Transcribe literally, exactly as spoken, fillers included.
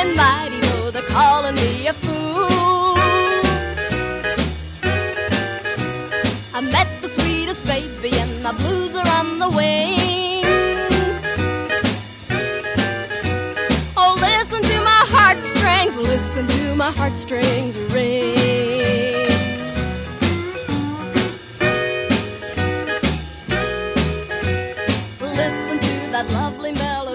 mighty, though they're calling me a fool. I met the sweetest baby and my blues are on the wing. Oh, listen to my heartstrings, listen to my heartstrings ring. Listen to that lovely melody.